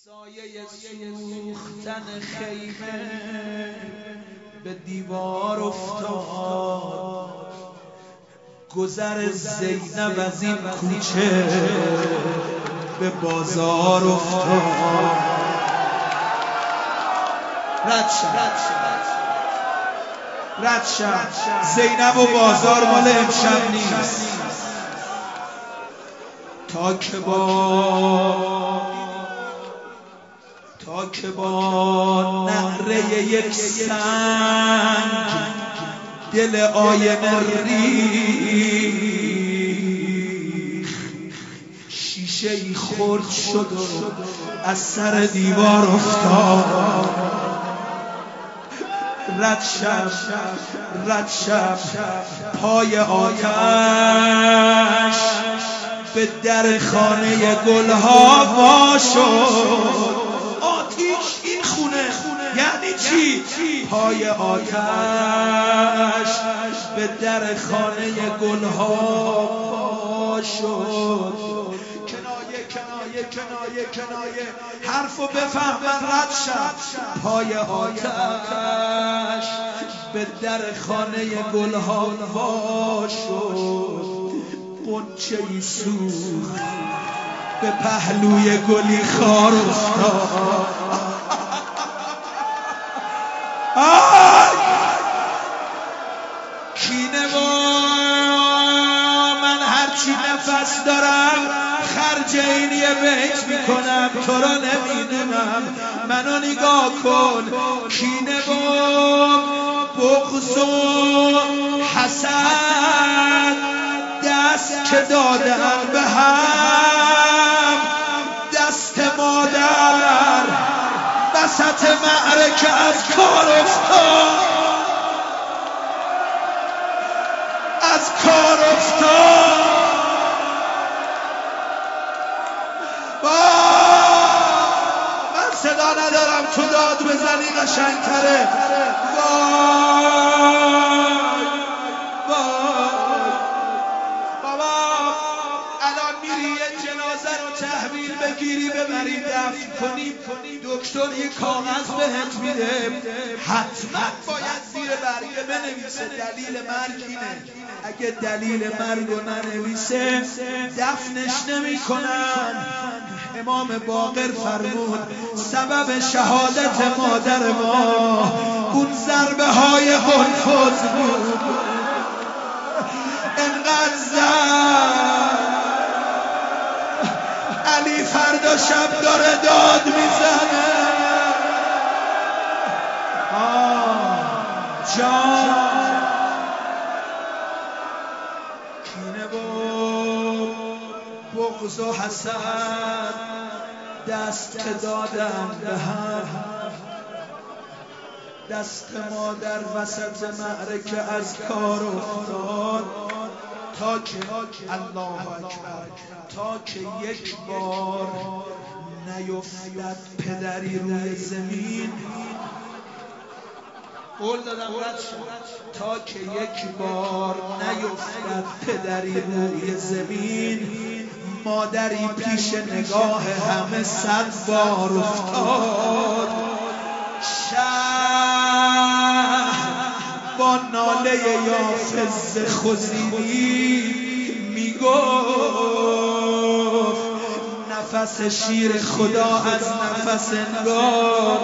سایه سوختن خیمه به دیوار افتاد، گذر زینب از این کوچه به بازار افتاد. رد شد زینب و بازار مال امشب نیست. تا که با نعره یک سنگ دل آینه ریخ، شیشه ای خرد شد و از سر دیوار افتاد. رد شب پای آتش به در خانه گلها وا شد. آتیش این خونه یعنی چی؟ پای آتش به در خانه گلها وا شد. کنایه حرفو بفهم من. رد شد پای آتش به در خانه گلها وا شد. غنچه ای سوخت به پهلوی گلی خار افتاد. کینه با من هرچی نفس دارم خرج اینی بیت میکنم، تو را نمیدونم. منو نگاه کن. کینه با بغض و حسد دست که دادن به هم، دست مادر وسط معرکه از کار افتاد. من صدا ندارم، تو داد بزنی قشنگ‌تره. بابا الان میری یه جنازه رو تحویل بگیری ببری دفن کنی، دکتر یه کاغذ بهت میده، حتما باید زیر برگه بنویسه دلیل مرگ اینه. اگه دلیل مرگ رو ننویسه دفنش نمی‌کنن. امام باقر فرمود سبب شهادت مادر ما اون ضربه های هنفوز بود. انقدر زد علی فردا شب داره داد میزنه. جان کینه و بغض و حسد دست که دادم به هم، دست مادر وسط معرکه از کار افتاد. تا که الله اکبر، تا که یک بار نیفتد پدری روی زمین. قول دادم رد شد. تا که یک بار نیفتد پدری روی زمین، مادری پیش نگاه همه 100 بار افتاد. شهر با ناله یافز خزینی میگفت نفس شیر خدا از نفس انگار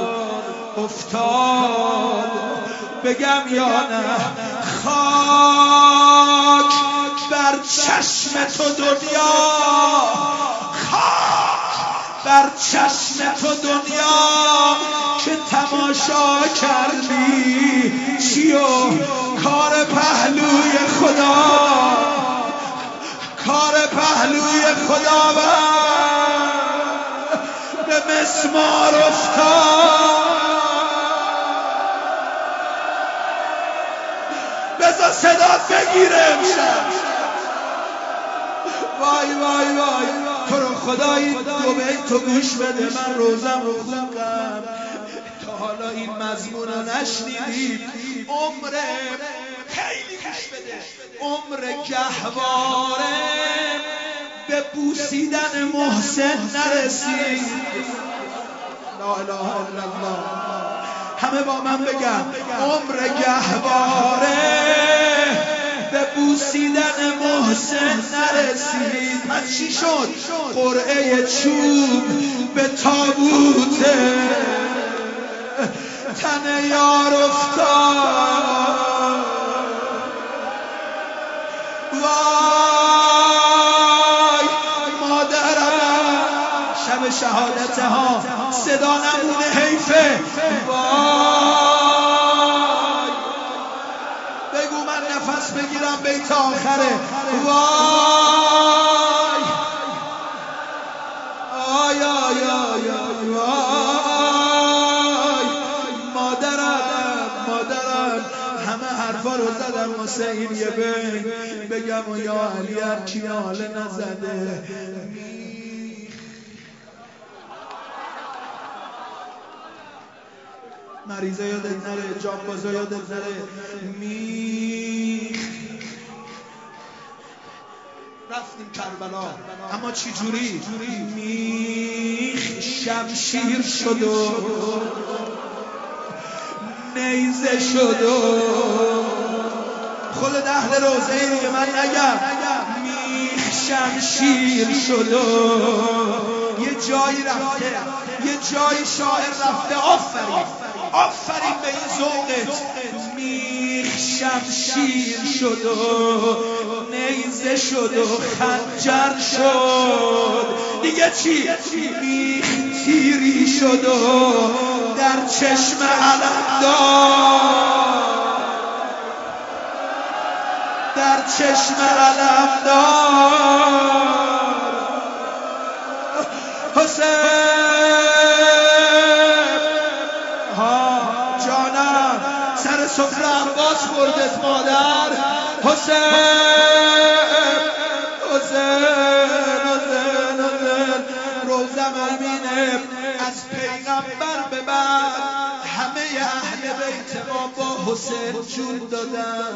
افتاد. بگم یا نه؟ خاک بر چشم تو دنیا، خاک بر چشم تو دنیا که تماشا کردی چیو؟ کار پهلوی خدا، کار پهلوی خدا به مسمار افتاد. بذار صدات بگیره امشب. وای وای وای تو رو خدایی دو بیت تو گوش بده. من روزم رو خوندم، تا حالا این مضمون رو نشنیدید. عمر خیلی گوش بده، عمر گهواره به بوسیدن محسن نرسید. لا اله الا الله. همه با من بگم عمر گهواره به بوسیدن محسن نرسید. پس چی شد؟ قرعه چوب به تابوت تن یار افتاد. وای مادرم شب شهادت ها صدا نمونه حیفه. وای بگو من نفس بگیرم بیت آخره. وای آی آی آی وای مادرم همه حرفا رو زدم واسه این یه بگم و یا علی هم کی ناله نزده. مریضا یادت نره، جانبازا یادت نره. رفتیم کربلا اما چی جوری؟ شمشیر شد و نیزه شد و خود اهل روزه ای که من نگم. شمشیر شد و یه جایی رفته، یه جایی شاعر رفته. آفرین به این ذوقت. شمشیر شد و نیزه شد و خنجر شد. دیگه چی؟ تیری شد و در چشم علمدار، در چشم علمدار. حسین جانم سر سفره عباس خوردت مادر. حسین روزم امینه از پیغمبر به بعد همه اهل بیت ما با حسین جون دادن.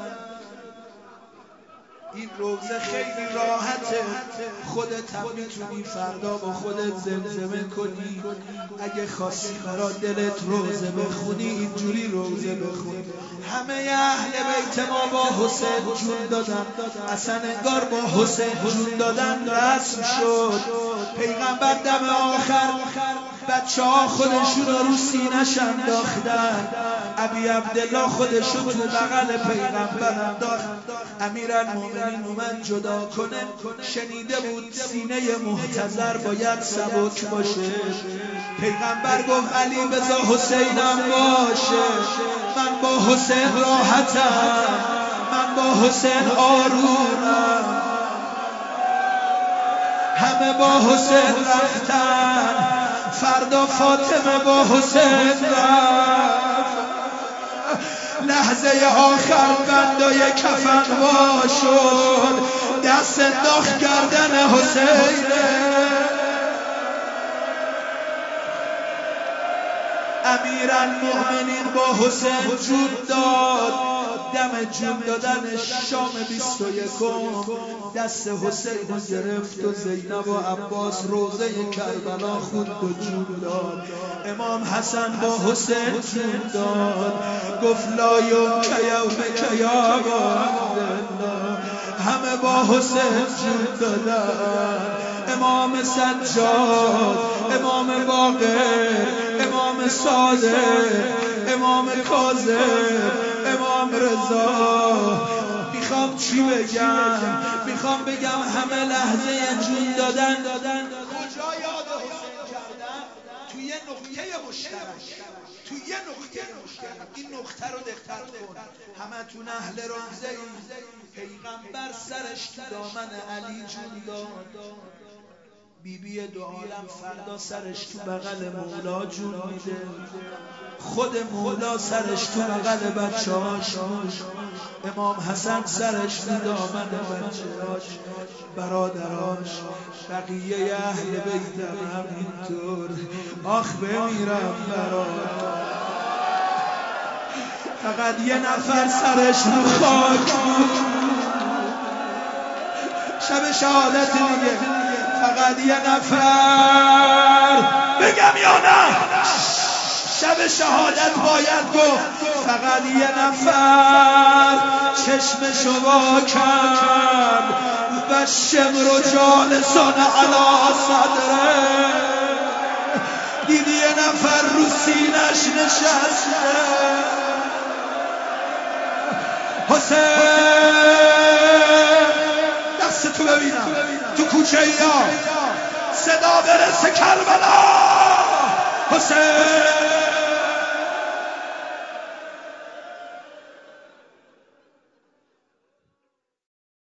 این روزه خیلی راحته، خودت هم میتونی فردا با خودت زمزمه کنی. اگه خواستی برا دلت روزه بخونی اینجوری روزه بخونی. همه اهل بیت ما با حسین جون دادن، اصلا انگار با حسین جون دادن رسم شد. پیغمبر دم آخر بچه ها خودشون رو سینه‌ش انداختن. ابی عبدالله خودشون تو بغل پیغمبر انداخت. امیرالمومنین اومد جدا کنه، شنیده بود سینه محتضر باید سبک باشه. پیغمبر گفت علی بذار حسینم باشه، من با حسین راحتم، من با حسین آرومم. همه با حسین رفتن، فردا فاطمه با حسین رفت. لحظه آخر بندای کفن وا شد، دست انداخت گردن حسین. امیرالمومنین با حسین جون داد. دم جون دادن شام 21 دست حسین رو گرفت و زینب و عباس روزه کربلا خود و جون داد. امام حسن با حسین جون داد، گفت لا یوم یومک یا عبدالله. همه با حسین جون دادن. امام سجاد، امام باقر، امام صادق، امام کاظم، امام رضا. میخوام چی بگم؟ میخوام بگم همه لحظه جون دادن. کجا یاد حسین کردن؟ توی یه نقطه مشترک، توی یه نقطه مشترک. این نقطه رو دقت کن. همتون اهل روزه ای. پیغمبر سرش تو دامن علی جون داد. بیبی دو عالم فردا سرش تو بغل مولا جون میده. خود مولا سرش تو بغل بچه‌هاش. امام حسن سرش تو دامن بچه‌هاش، برادراش. بقیه اهل بیت همینطور. آخ بمیرم برادر. فقط یه نفر سرش رو خاک بود. شب شهادت دیگه فقط یه نفر. بگم یا نه؟ شب شهادت باید گفت فقط یه نفر چشمشو وا کرد و شمر و جالسان علی صدره، دیدی یه نفر رو سینش نشسته. حسین دست تو ببینم تو کوچه یا صدا برسه کربلا. حسین